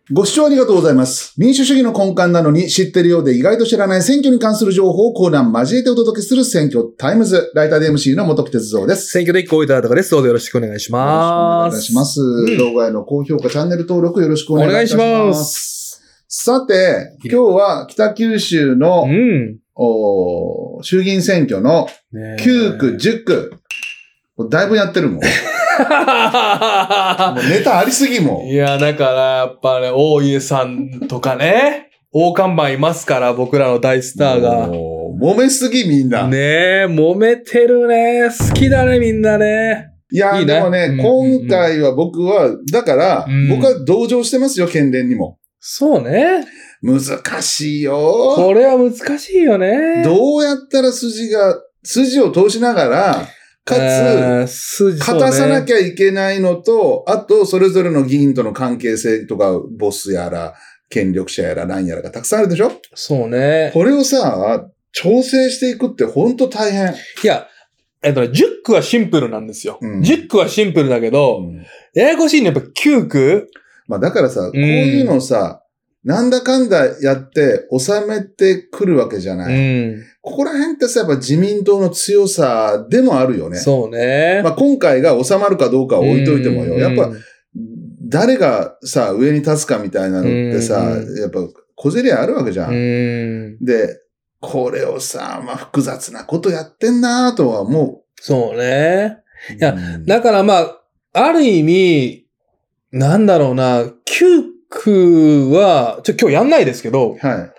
ご視聴ありがとうございます。民主主義の根幹なのに知ってるようで意外と知らない選挙に関する情報をコーナー交えてお届けする選挙タイムズ。ライターで MC の元木哲三です。 選挙で一個置いたらとかです。どうぞよろしくお願いします。 よろしくお願いします。動画への高評価、チャンネル登録よろしくお願いします。お願いします。さて、今日は北九州の、衆議院選挙の9区、10区。だいぶやってるもん。もうネタありすぎもん。 いや、だからやっぱね、大家さんとかね、大看板いますから、僕らの大スターが。 もう揉めすぎみんな。 ねえ、揉めてるね。好きだね、みんなね。 いや、いいね、でもね、今回は僕は、だから、僕は同情してますよ、県連にも。 そうね。 難しいよ。 これは難しいよね。 どうやったら筋を通しながら、かつ、勝たさなきゃいけないのと、あと、それぞれの議員との関係性とか、ボスやら、権力者やら何やらがたくさんあるでしょ？ そうね。 これをさ、調整していくってほんと大変。 いや、10区はシンプルなんですよ。10区はシンプルだけど、ややこしいのやっぱ9区？ まあだからさ、こういうのをさ、なんだかんだやって収めてくるわけじゃない。ここら辺ってさ、やっぱ自民党の強さでもあるよね。 そうね。 まあ今回が収まるかどうかは置いといてもよ。やっぱ、誰がさ、上に立つかみたいなのってさ、やっぱ小競り合いあるわけじゃん。で、これをさ、まあ複雑なことやってんなとは思う。 そうね。いや、だからまあ、ある意味、なんだろうな、9区は、今日やんないですけど、 はい。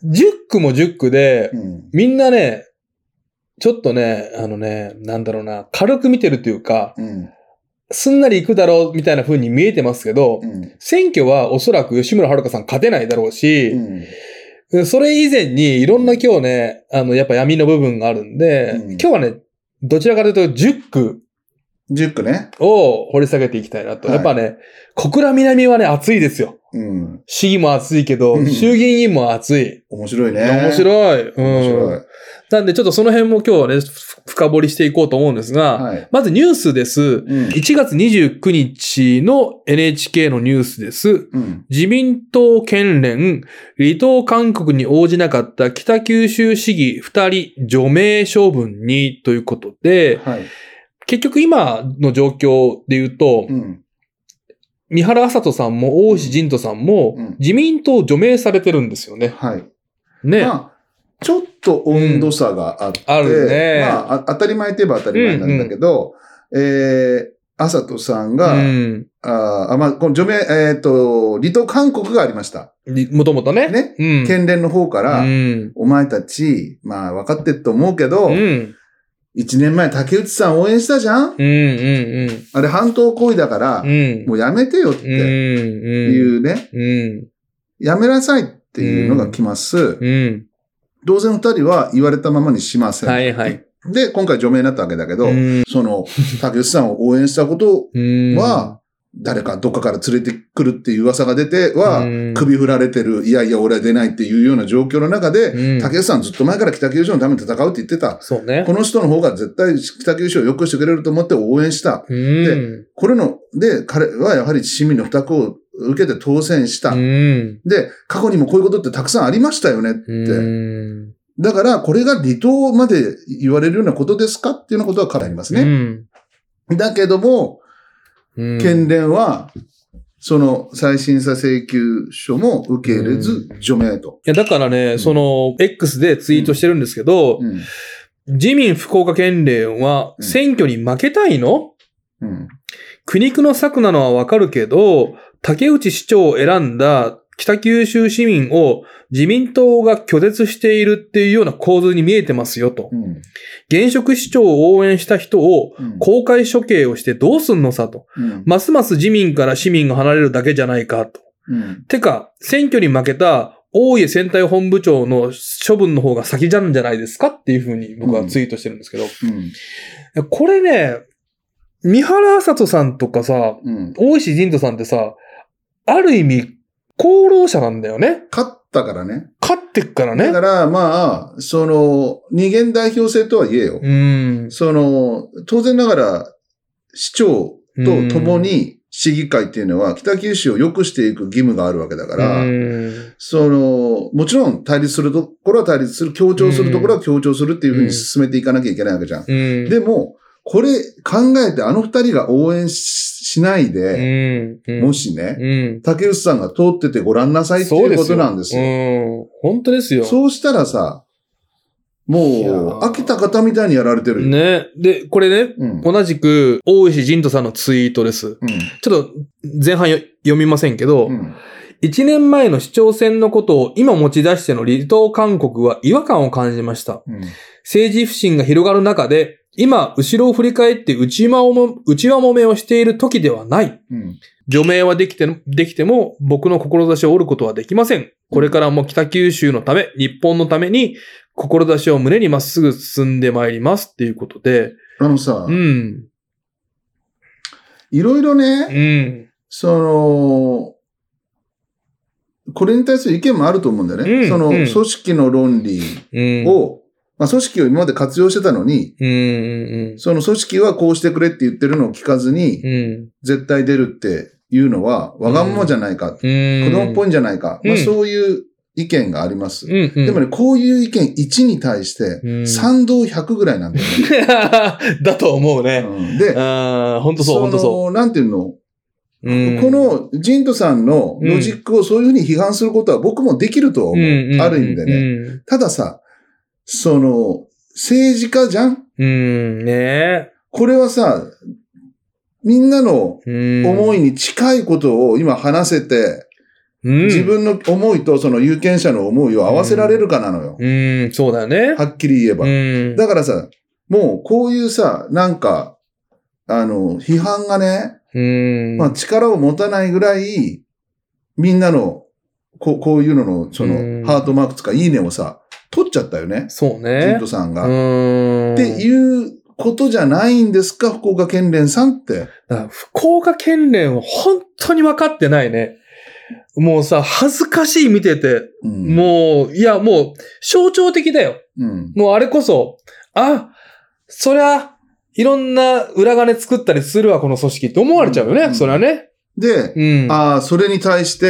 10区も10区で、みんなね、ちょっとね、なんだろうな、軽く見てるというか、すんなり行くだろうみたいな風に見えてますけど、選挙はおそらく吉村遥さん勝てないだろうし、それ以前にいろんな今日ね、やっぱ闇の部分があるんで、今日はね、どちらかというと10区、 10区ね。 を掘り下げていきたいなと。やっぱね、小倉南はね、熱いですよ。市議も熱いけど、衆議院も熱い。 面白いね。 面白い。面白い。なんでちょっとその辺も今日はね、深掘りしていこうと思うんですが、まずニュースです。1月29日の NHK のニュースです。自民党県連、離党勧告に応じなかった北九州市議2人除名処分にということで、結局今の状況で言うと、三原麻人さんも大石陣斗さんも自民党除名されてるんですよね。ね。 まあ、ちょっと温度差があって、 あるね。 まあ、当たり前といえば当たり前なんだけど、麻人さんが、まあ、この除名、離党勧告がありました。 もともとね。 ね。県連の方から、お前たち、まあ、分かってると思うけど、1年前竹内さん応援したじゃん？あれ反党行為だから、もうやめてよっていうね。やめなさいっていうのが来ます。当然二人は言われたままにしません。で、今回除名になったわけだけど、その竹内さんを応援したことは、誰かどっかから連れてくるっていう噂が出ては、首振られてる、いやいや俺は出ないっていうような状況の中で、竹内さんずっと前から北九州のために戦うって言ってた。 そうね。 この人の方が絶対北九州を良くしてくれると思って応援した。で、彼はやはり市民の負託を受けて当選した。で、過去にもこういうことってたくさんありましたよねって。だから、これが離党まで言われるようなことですかっていうようなことは彼ありますね。だけども、県連は、その再審査請求書も受け入れず除名と。 いや、だからね、X でツイートしてるんですけど、自民福岡県連は選挙に負けたいの？苦肉の策なのはわかるけど、竹内市長を選んだ北九州市民を自民党が拒絶しているっていうような構図に見えてますよと。現職市長を応援した人を公開処刑をしてどうすんのさと。ますます自民から市民が離れるだけじゃないかと。てか、選挙に負けた大家選対本部長の処分の方が先なんじゃないですかっていうふうに僕はツイートしてるんですけど。これね、三原麻人さんとかさ、大石陣斗さんってさ、ある意味、功労者なんだよね。 勝ったからね。 勝ってっからね。 だからまあ、二元代表制とはいえよ。当然ながら、市長と共に市議会っていうのは北九州を良くしていく義務があるわけだから、もちろん対立するところは対立する、強調するところは強調するっていうふうに進めていかなきゃいけないわけじゃん。でも、これ考えてあの二人が応援しないで、もしね、竹内さんが通っててごらんなさいっていうことなんですよ。 本当ですよ。 そうしたらさ、もう、飽きた方みたいにやられてるよ。 ね。で、これね、同じく、大石仁人さんのツイートです。ちょっと、前半読みませんけど、1年前の市長選のことを今持ち出しての離党勧告は違和感を感じました。政治不信が広がる中で、今、後ろを振り返って内輪もめをしている時ではない。除名はできても、僕の志を折ることはできません。これからも北九州のため、日本のために、志を胸にまっすぐ進んでまいりますっていうことで。 いろいろね、これに対する意見もあると思うんだよね。組織の論理を、組織を今まで活用してたのに、その組織はこうしてくれって言ってるのを聞かずに、絶対出るっていうのは、わがままじゃないか、子供っぽいんじゃないか、そういう意見があります。でもね、こういう意見1に対して、賛同100ぐらいなんだよね。だと思うね。 で、 本当そう。 なんていうの、このジントさんのロジックをそういうふうに批判することは僕もできると思う。ある意味でね。たださ、政治家じゃん？これはさ、みんなの思いに近いことを今話せて、自分の思いとその有権者の思いを合わせられるかなのよ。 そうだよね。 はっきり言えば。だからさ、もうこういうさ、なんか、批判がね、力を持たないぐらい、みんなの、こういうのの、ハートマークとかいいねをさ、取っちゃったよね。 そうね。 ジントさんが。っていうことじゃないんですか、福岡県連さんって。 福岡県連は本当に分かってないね。もうさ、恥ずかしい見てて。もう、象徴的だよ。もうあれこそ、そりゃ、いろんな裏金作ったりするわ、この組織って思われちゃうよね、それはね。 で、それに対して、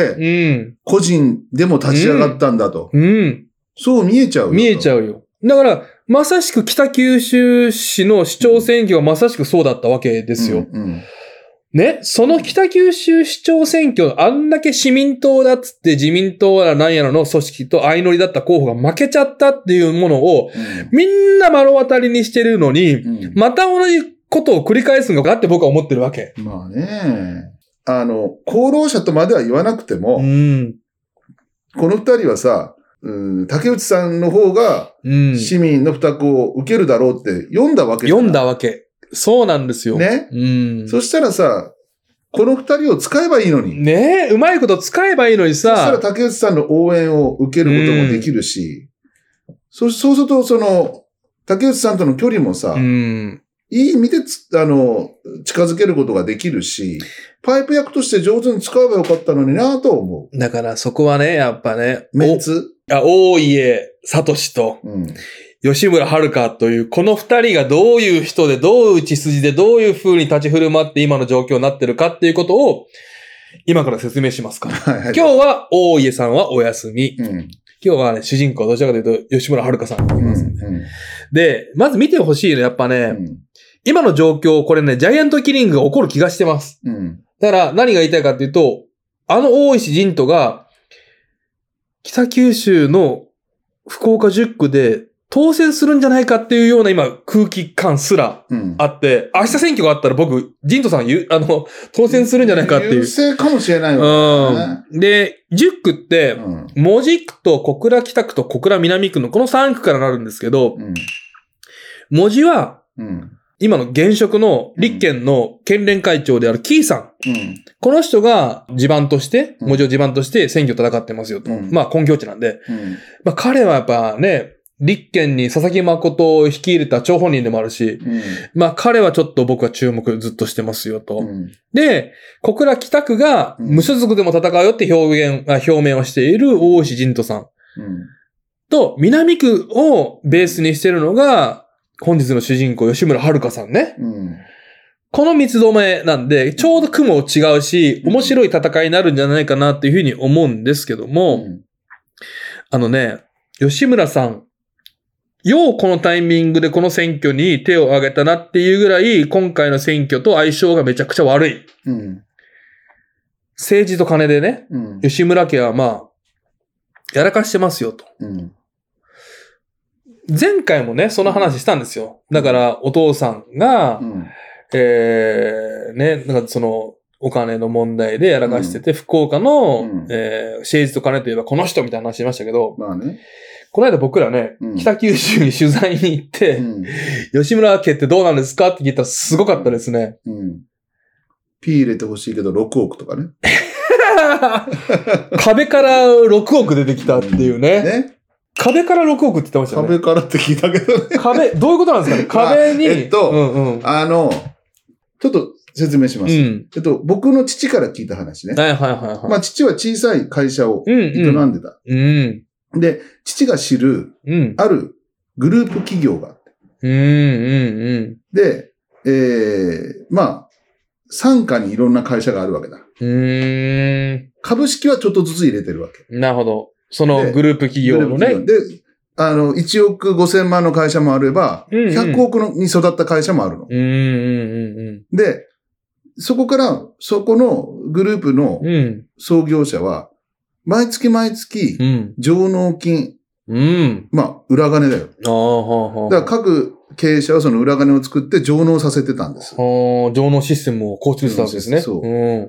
個人でも立ち上がったんだと。そう見えちゃうよ。 見えちゃうよ。だから、まさしく北九州市の市長選挙がまさしくそうだったわけですよ。ね、その北九州市長選挙、あんだけ市民党だっつって自民党やら何やらの組織と相乗りだった候補が負けちゃったっていうものを、みんな目の当たりにしてるのに、また同じことを繰り返すのかって僕は思ってるわけ。 まあね。功労者とまでは言わなくても、この二人はさ、竹内さんの方が市民の負託を受けるだろうって読んだわけじゃない。 読んだわけ。そうなんですよ。 ね。そしたらさ、この二人を使えばいいのに。 ねえ、うまいこと使えばいいのにさ。 そしたら竹内さんの応援を受けることもできるし、そうすると竹内さんとの距離もさ、いい意味で近づけることができるし、パイプ役として上手に使えばよかったのになぁと思う。 だからそこはね、やっぱね、 メンツ？ 大家聡と、吉村遥という、この二人がどういう人で、どういう血筋で、どういう風に立ち振る舞って今の状況になってるかっていうことを、今から説明しますから。今日は大家さんはお休み。今日はね、主人公はどちらかというと、吉村遥さんがいますんで。で、まず見てほしいのはやっぱね、今の状況、これね、ジャイアントキリングが起こる気がしてます。だから何が言いたいかっていうと、大石仁人が、北九州の福岡10区で当選するんじゃないかっていうような今空気感すらあって、明日選挙があったら僕、仁人さん当選するんじゃないかっていう。 優勢かもしれないよね。 で、10区って、門司区と小倉北区と小倉南区のこの3区からなるんですけど、門司は、今の現職の立憲の県連会長であるキーさん。この人が地盤として、門司を地盤として選挙戦ってますよと。まあ根拠地なんで。まあ彼はやっぱね、立憲に佐々木誠を率いれた張本人でもあるし、まあ彼はちょっと僕は注目ずっとしてますよと。で、小倉北区が無所属でも戦うよって表明をしている大石仁人さん。と、南区をベースにしてるのが、本日の主人公、吉村遥さんね。 この三つどめなんで、ちょうど雲違うし、面白い戦いになるんじゃないかなっていうふうに思うんですけども、吉村さん、ようこのタイミングでこの選挙に手を挙げたなっていうぐらい、今回の選挙と相性がめちゃくちゃ悪い。政治と金でね、吉村家はやらかしてますよと。前回もね、その話したんですよ。だから、お父さんが、なんかその、お金の問題でやらかしてて、福岡の、政治と金といえばこの人みたいな話しましたけど、この間僕らね、北九州に取材に行って、吉村家ってどうなんですかって聞いたらすごかったですね。 P 入れてほしいけど6億とかね。 壁から6億出てきたっていうね。壁から6億って言ってましたね。 壁からって聞いたけどね。 壁、どういうことなんですかね壁に。 ちょっと説明します。僕の父から聞いた話ね。父は小さい会社を営んでた。で、父が知る、あるグループ企業があって。で、傘下にいろんな会社があるわけだ。株式はちょっとずつ入れてるわけ。 なるほど。そのグループ企業のね。 で、1億5000万の会社もあれば、100億に育った会社もあるの。で、そこから、そこのグループの創業者は、毎月毎月、上納金。裏金だよ。だから各経営者はその裏金を作って上納させてたんです。 上納システムを構築したわけですね。 そう。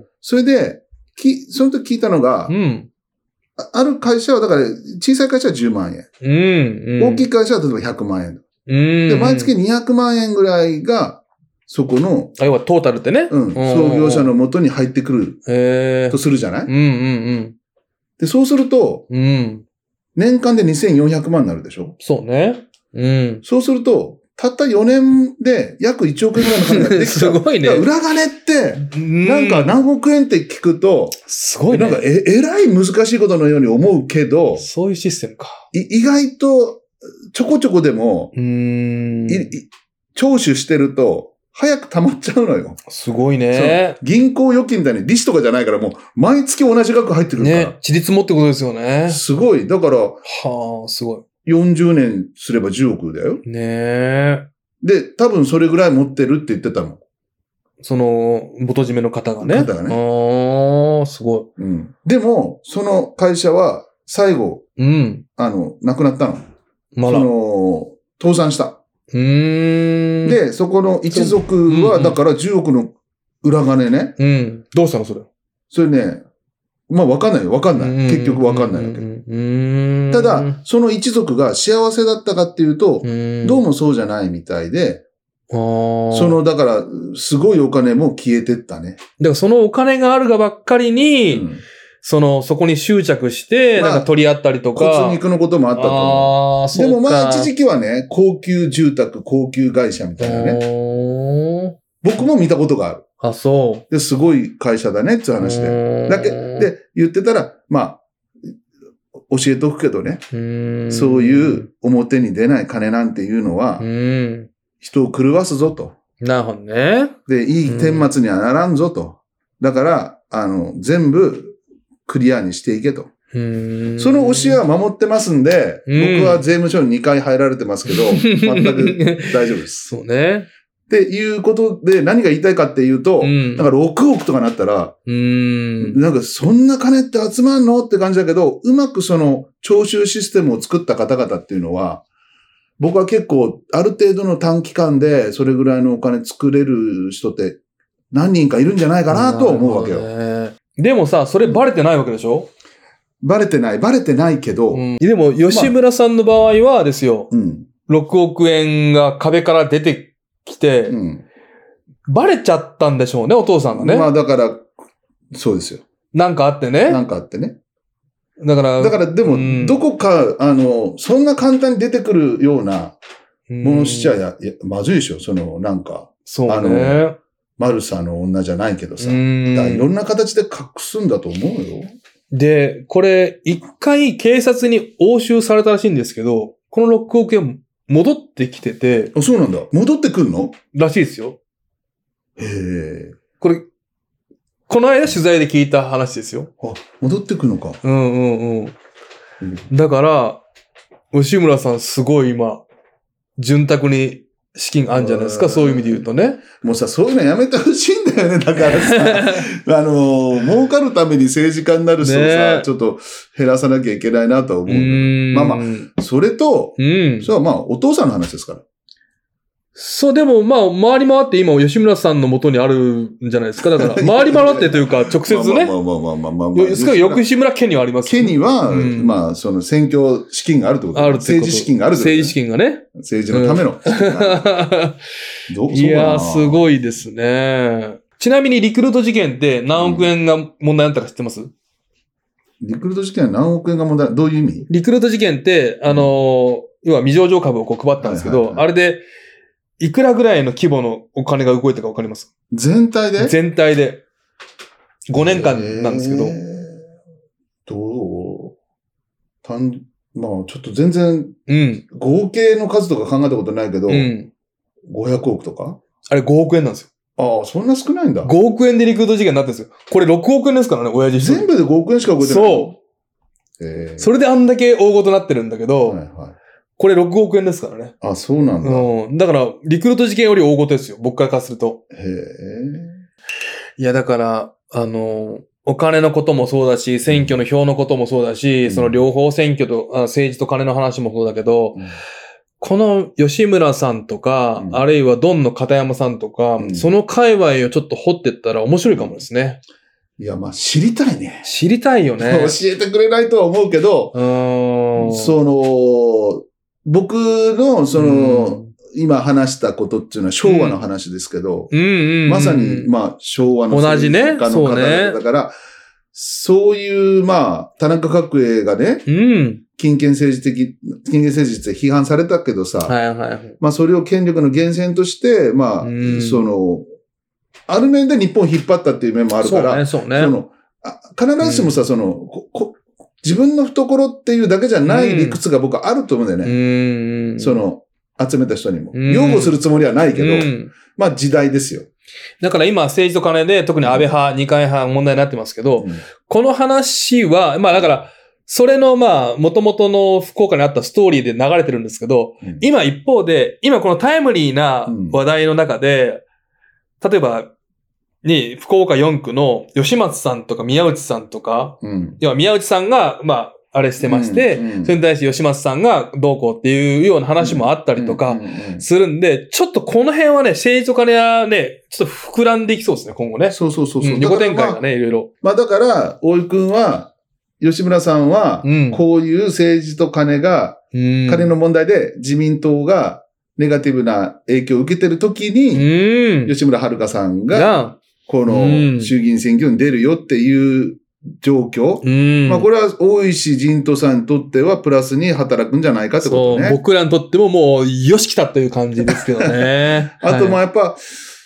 それで、その時聞いたのが、ある会社は、だから小さい会社は10万円。大きい会社は例えば100万円。で、毎月200万円ぐらいが、そこの、 要はトータルってね。 創業者の元に入ってくるとするじゃないで、そうすると、年間で2400万になるでしょ？ そうね。 そうすると、たった4年で約1億円ぐらいの金ができちゃう。 すごいね。 裏金って、なんか何億円って聞くと、 すごいね。 なんかえらい難しいことのように思うけど、 そういうシステムか。 意外とちょこちょこでも、徴収してると、早く溜まっちゃうのよ。 すごいね。 銀行預金みたいに利子とかじゃないからもう毎月同じ額入ってくるから。ね。 ちりつもってことですよね。 すごい。だから、 すごい。 40年すれば10億だよ。 ねで、多分それぐらい持ってるって言ってたの。 その、元締めの方がね。すごい。でも、その会社は最後、亡くなったの。倒産した。で、そこの一族は、だから10億の裏金ね。 どうしたのそれ。 それね、わかんないよ。わかんない。結局わかんないわけ。ただ、その一族が幸せだったかっていうと、どうもそうじゃないみたいで、だから、すごいお金も消えてったね。 だからそのお金があるがばっかりに、そこに執着して、なんか取り合ったりとか。 骨肉のこともあったと思う。でも一時期はね、高級住宅、高級会社みたいなね。僕も見たことがある。 そう。 で、すごい会社だねって話で。で、言ってたら、教えとくけどね。そういう表に出ない金なんていうのは、人を狂わすぞと。 なるほどね。 で、いい顛末にはならんぞと。だから、全部、クリアにしていけと。その教えは守ってますんで、僕は税務署に2回入られてますけど、全く大丈夫です。 そうね。 っていうことで何が言いたいかっていうと、なんか6億とかなったら、なんかそんな金って集まんのって感じだけど、うまくその徴収システムを作った方々っていうのは、僕は結構ある程度の短期間でそれぐらいのお金作れる人って何人かいるんじゃないかなと思うわけよ。 でもさ、それバレてないわけでしょ？ バレてないけど。 でも、吉村さんの場合はですよ、6億円が壁から出てきて、バレちゃったんでしょうね、お父さんがね。 だから、そうですよ。 なんかあってね。だからでも、どこか、そんな簡単に出てくるようなものしちゃまずいでしょ、なんか。 そうね。 マルサの女じゃないけどさ。いろんな形で隠すんだと思うよ。 で、これ、一回警察に押収されたらしいんですけど、この6億円戻ってきてて。 そうなんだ。戻ってくるの？ らしいですよ。 これ、この間取材で聞いた話ですよ。 あ、戻ってくるのか。 だから、吉村さんすごい今、潤沢に資金あるんじゃないですか、そういう意味で言うとね。 もうさ、そういうのやめてほしいんだよね、だからさ。儲かるために政治家になる人をさ、ちょっと減らさなきゃいけないなとは思う。まあまあ、それと、それはまあ、お父さんの話ですから。 そう、でもまあ、回り回って今、吉村さんの元にあるんじゃないですか。だから、回り回ってというか、直接ね。吉村家にはあります、 ね。家には、まあ、その選挙資金があるってことあるってこと。 政治資金があるってこと、 政治資金がね。 政治のための。 いや、すごいですね。ちなみに、リクルート事件って何億円が問題だったか知ってます？ リクルート事件は何億円が問題、どういう意味？ リクルート事件って、要は未上場株をこう配ったんですけど、あれで、いくらぐらいの規模のお金が動いたかわかります？ 全体で？ 全体で。5年間なんですけど。 まあちょっと全然、合計の数とか考えたことないけど、500億とか？ あれ5億円なんですよ。 ああ、そんな少ないんだ。 5億円でリクルート事件になってるんですよ。これ6億円ですからね、親父全部で5億円しか動いてない。 そう。それであんだけ大事になってるんだけど、これ6億円ですからね。 あ、そうなんだ。 だから、リクルート事件より大事ですよ。僕からすると。いや、だから、お金のこともそうだし、選挙の票のこともそうだし、その両方選挙と、政治と金の話もそうだけど、この吉村さんとか、あるいはドンの片山さんとか、その界隈をちょっと掘ってったら面白いかもですね。 いや、まあ、知りたいね。 知りたいよね。 教えてくれないとは思うけど、僕の、今話したことっていうのは昭和の話ですけど、まさに、まあ、昭和の同じね。 の方だから、そういう、まあ、田中角栄がね、金権政治って批判されたけどさ、まあ、それを権力の源泉として、まあ、ある面で日本を引っ張ったっていう面もあるから、必ずしもさ、自分の懐っていうだけじゃない理屈が僕はあると思うんだよね。集めた人にも。擁護するつもりはないけど、まあ時代ですよ。 だから今政治と金で特に安倍派、二階派問題になってますけど、この話は、まあだから、それのまあ元々の福岡にあったストーリーで流れてるんですけど、今一方で、今このタイムリーな話題の中で、例えば、福岡4区の吉松さんとか宮内さんとか、要は宮内さんが、まあ、あれしてまして、それに対して吉松さんがどうこうっていうような話もあったりとかするんで、ちょっとこの辺はね、政治と金はね、ちょっと膨らんでいきそうですね、今後ね。 そう。 横展開がね、いろいろ。 まあだから、大井くんは、吉村さんは、こういう政治と金の問題で自民党がネガティブな影響を受けてるときに、吉村遥さんが、この衆議院選挙に出るよっていう状況。まあこれは大石陣斗さんにとってはプラスに働くんじゃないかってことね。 僕らにとってももうよし来たという感じですけどね。 あとまあやっぱ、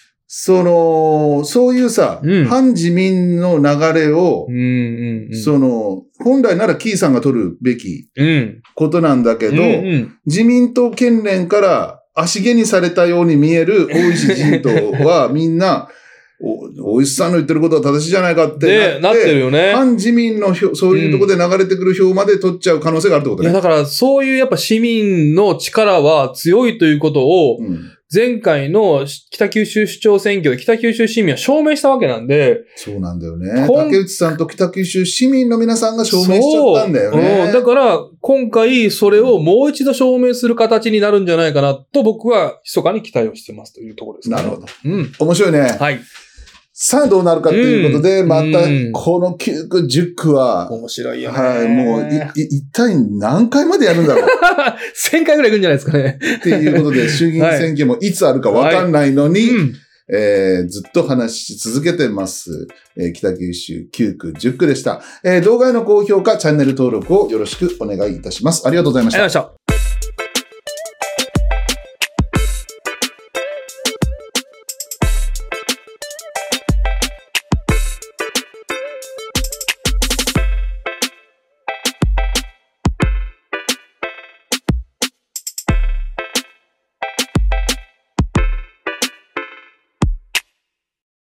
そういうさ、反自民の流れを、本来ならキーさんが取るべきことなんだけど、自民党県連から足毛にされたように見える大石陣斗はみんな、大石さんの言ってることは正しいじゃないかってなってるよね。 反自民の票、そういうところで流れてくる票まで取っちゃう可能性があるってことね。 いや、だからそういうやっぱ市民の力は強いということを、前回の北九州市長選挙で北九州市民は証明したわけなんで。 そうなんだよね。竹内さんと北九州市民の皆さんが証明しちゃったんだよね。 だから、今回それをもう一度証明する形になるんじゃないかなと僕は密かに期待をしてますというところですね。 なるほど。面白いね。 はい。 さあどうなるかということで、またこの9区、10区は、 面白いよね。 はい、もう一体何回までやるんだろう。 1000回ぐらいいくんじゃないですかね。 っていうことで、衆議院選挙もいつあるかわかんないのに、ずっと話し続けてます。北九州9区、10区でした。動画への高評価、チャンネル登録をよろしくお願いいたします。ありがとうございました。 ありがとうございました。